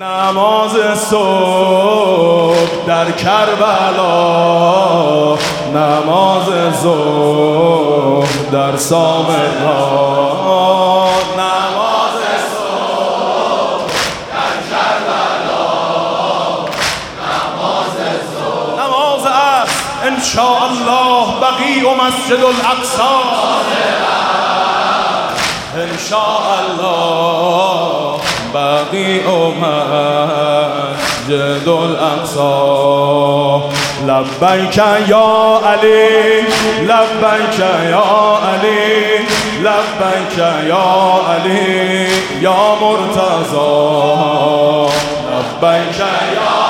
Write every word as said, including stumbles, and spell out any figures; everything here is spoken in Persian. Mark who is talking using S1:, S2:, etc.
S1: نماز صبح در کربلا، نماز ظهر در سامرا، نماز صبح در کربلا، نماز ظهر، نماز عصر انشاءالله بقیع و مسجد الاقصی، انشاءالله بقیع و مسجد الاقصی. لبیک یا علی، لبیک یا علی، لبیک یا علی یا مرتضی، لبیک یا